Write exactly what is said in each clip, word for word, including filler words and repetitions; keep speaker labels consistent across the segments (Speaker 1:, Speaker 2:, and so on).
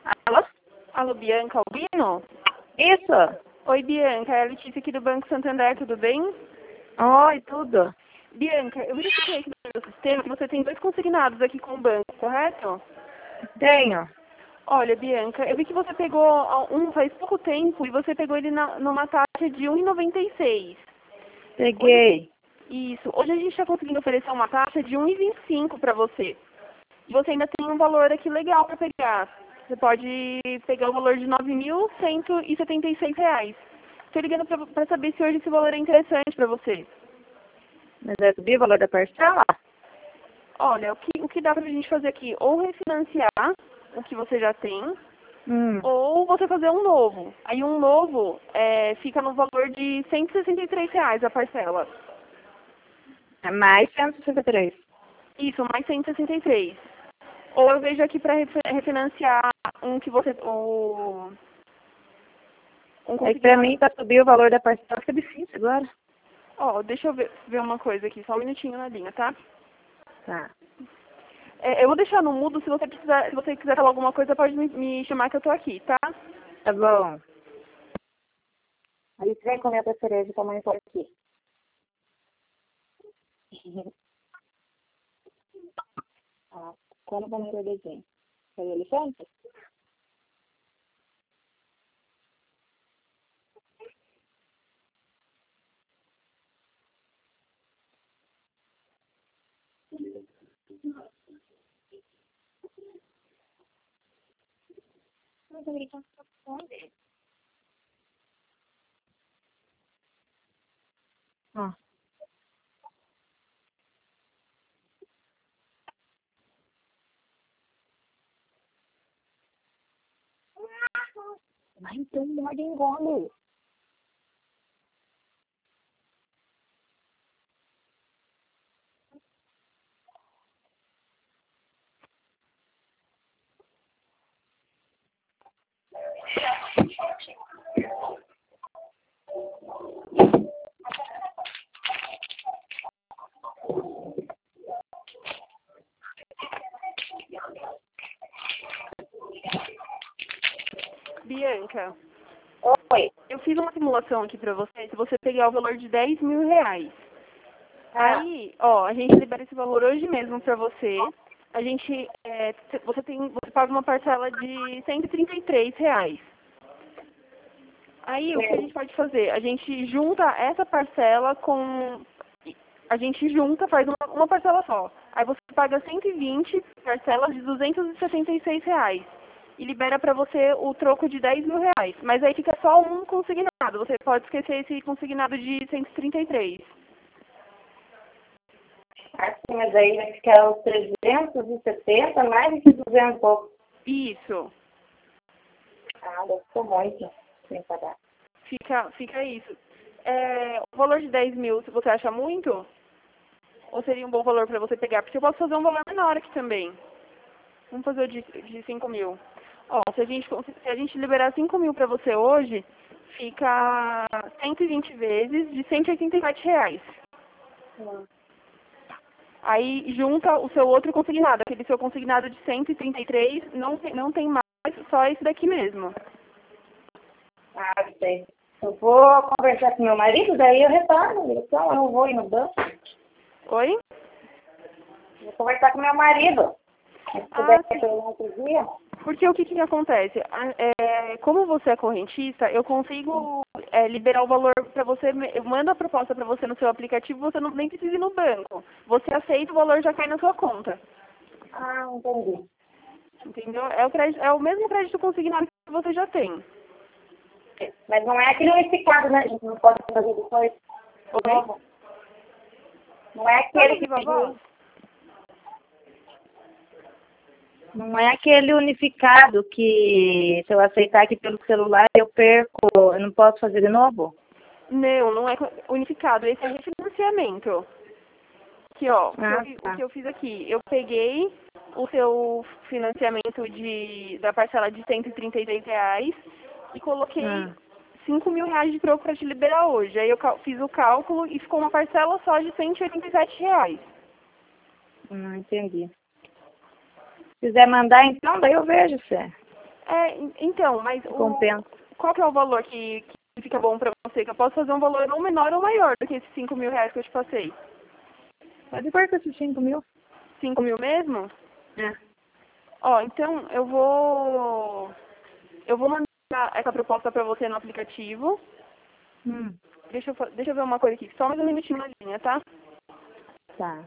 Speaker 1: Alô?
Speaker 2: Alô, Bianca Albino?
Speaker 1: Isso.
Speaker 2: Oi, Bianca, é a Letícia aqui do Banco Santander, tudo bem?
Speaker 1: Oi, tudo.
Speaker 2: Bianca, eu verifiquei aqui no meu sistema que você tem dois consignados aqui com o banco, correto?
Speaker 1: Tenho.
Speaker 2: Olha, Bianca, eu vi que você pegou um faz pouco tempo e você pegou ele na, numa taxa de um e noventa e seis.
Speaker 1: Peguei.
Speaker 2: Isso. Hoje a gente está conseguindo oferecer uma taxa de um e vinte e cinco para você. Você ainda tem um valor aqui legal para pegar. Você pode pegar o valor de nove mil cento e setenta e seis reais. Estou ligando para saber se hoje esse valor é interessante para você.
Speaker 1: Mas vai subir o valor da parcela?
Speaker 2: Olha, o que, o que dá para a gente fazer aqui? Ou refinanciar o que você já tem,
Speaker 1: Hum.
Speaker 2: ou você fazer um novo. Aí um novo é, fica no valor de cento e sessenta e três reais a parcela.
Speaker 1: É mais cento e sessenta e três.
Speaker 2: Isso, mais cento e sessenta e três. Ou eu vejo aqui para refinanciar um que você... O, um
Speaker 1: É que pra
Speaker 2: consignado.
Speaker 1: mim, pra subir o valor da parcela, fica difícil agora.
Speaker 2: Ó, deixa eu ver, ver uma coisa aqui, só um minutinho na linha, tá?
Speaker 1: Tá.
Speaker 2: É, eu vou deixar no mudo, se você precisar, se você quiser falar alguma coisa, pode me, me chamar que eu tô aqui, tá?
Speaker 1: Tá bom. Aí você vai comer a cereja com a mãe por aqui. Ah, como vai o desenho? Foi o elefante? Ah. Vai então, morde e engole.
Speaker 2: Bianca,
Speaker 1: Oi.
Speaker 2: eu fiz uma simulação aqui pra você, se você pegar o valor de dez mil reais.
Speaker 1: Ah.
Speaker 2: Aí, ó, a gente libera esse valor hoje mesmo pra você. A gente, é, você tem, você paga uma parcela de cento e trinta e três reais. Aí, o que a gente pode fazer? A gente junta essa parcela com... A gente junta, faz uma, uma parcela só. Aí você paga cento e vinte parcelas de duzentos e sessenta e seis reais. E libera pra você o troco de dez mil reais. Mas aí fica só um consignado. Você pode esquecer esse consignado de cento e trinta e três.
Speaker 1: Assim, mas aí vai ficar os trezentos e setenta, mais de duzentos e pouco.
Speaker 2: Isso.
Speaker 1: Ah, deve ser muito sem pagar.
Speaker 2: Fica, fica isso. É, o valor de dez mil, se você acha muito? Ou seria um bom valor pra você pegar? Porque eu posso fazer um valor menor aqui também. Vamos fazer o de, de cinco mil. Ó, se a gente, se a gente liberar cinco mil pra você hoje, fica cento e vinte vezes de cento e oitenta e sete reais.
Speaker 1: Hum.
Speaker 2: Aí junta o seu outro consignado, aquele seu consignado de cento e trinta e três, não tem, não tem mais, só esse daqui mesmo.
Speaker 1: Ah, sei. Eu vou conversar com meu marido, daí eu retorno. Então, eu não vou ir no banco.
Speaker 2: Oi?
Speaker 1: Vou conversar com meu marido. Se
Speaker 2: Ah,
Speaker 1: puder
Speaker 2: sim.
Speaker 1: ter um outro dia.
Speaker 2: Porque o que, que acontece? A- É, como você é correntista, eu consigo é, liberar o valor para você, me- eu mando a proposta para você no seu aplicativo, você não nem precisa ir no banco. Você aceita, o valor já cai na sua conta.
Speaker 1: Ah, entendi.
Speaker 2: Entendeu? É o, crédito, é o mesmo crédito consignado que você já tem.
Speaker 1: Mas não é aquele unificado, né? A gente não pode fazer depois.
Speaker 2: Oi?
Speaker 1: Não é
Speaker 2: Pode
Speaker 1: aquele
Speaker 2: ouvir
Speaker 1: que
Speaker 2: a voz?
Speaker 1: Não é aquele unificado que, se eu aceitar aqui pelo celular, eu perco, eu não posso fazer de novo?
Speaker 2: Não, não é co- unificado. Esse é refinanciamento. Aqui, ó, o que, eu,
Speaker 1: Ah,
Speaker 2: fi- o
Speaker 1: tá.
Speaker 2: que eu fiz aqui, eu peguei o seu financiamento de, da parcela de cento e trinta e três reais e coloquei
Speaker 1: Ah,
Speaker 2: cinco mil reais de troco para te liberar hoje. Aí eu cal- fiz o cálculo e ficou uma parcela só de cento e oitenta e sete reais.
Speaker 1: não entendi. Se quiser mandar, então, daí eu vejo, Fé.
Speaker 2: É, então, mas o,
Speaker 1: Compensa.
Speaker 2: qual que é o valor que, que fica bom pra você? Que eu posso fazer um valor ou menor ou maior do que esses cinco mil reais que eu te passei?
Speaker 1: Pode pôr com esses cinco mil?
Speaker 2: Cinco mil mesmo?
Speaker 1: É.
Speaker 2: Ó, então eu vou... Eu vou mandar essa proposta pra você no aplicativo.
Speaker 1: Hum,
Speaker 2: Deixa eu, fa- deixa eu ver uma coisa aqui. Só mais um minutinho na linha, tá?
Speaker 1: tá.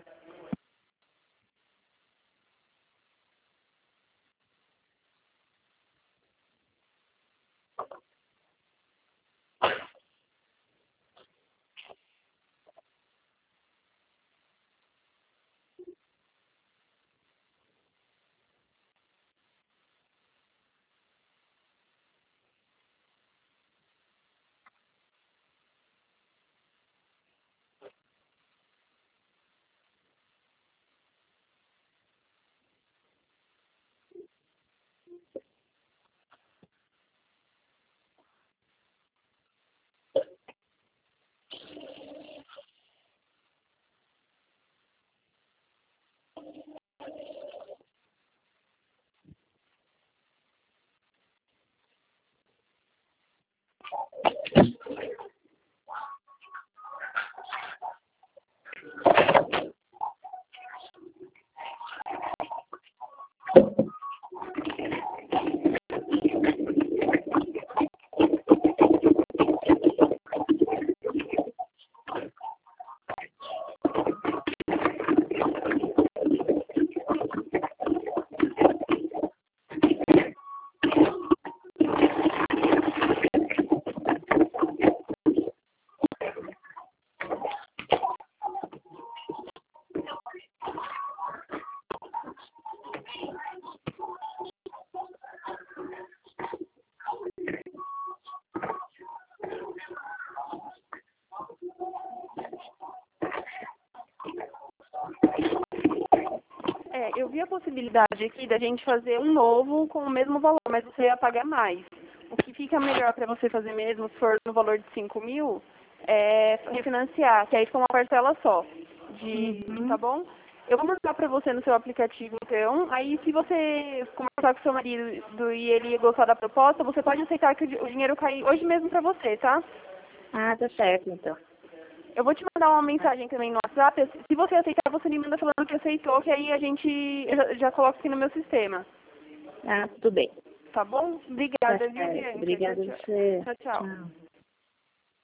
Speaker 2: É, eu vi a possibilidade aqui da gente fazer um novo com o mesmo valor, mas você ia pagar mais. O que fica melhor para você fazer mesmo, se for no valor de cinco mil, é refinanciar, que aí fica uma parcela só. De,
Speaker 1: Uhum.
Speaker 2: tá bom? Eu vou mandar para você no seu aplicativo, então. Aí, se você conversar com seu marido e ele gostar da proposta, você pode aceitar que o di- o dinheiro cai hoje mesmo para você, tá?
Speaker 1: Ah, tá certo, então.
Speaker 2: Eu vou te mandar uma mensagem também no WhatsApp. Se você aceitar, você me manda falando que aceitou, que aí a gente eu já, já coloca aqui no meu sistema.
Speaker 1: Ah, tudo bem.
Speaker 2: Tá bom?
Speaker 1: Tá
Speaker 2: Obrigada, viu,
Speaker 1: certo.
Speaker 2: Bianca? Tchau,
Speaker 1: Obrigada a
Speaker 2: tchau.
Speaker 1: você.
Speaker 2: Tchau, tchau.
Speaker 1: Tchau.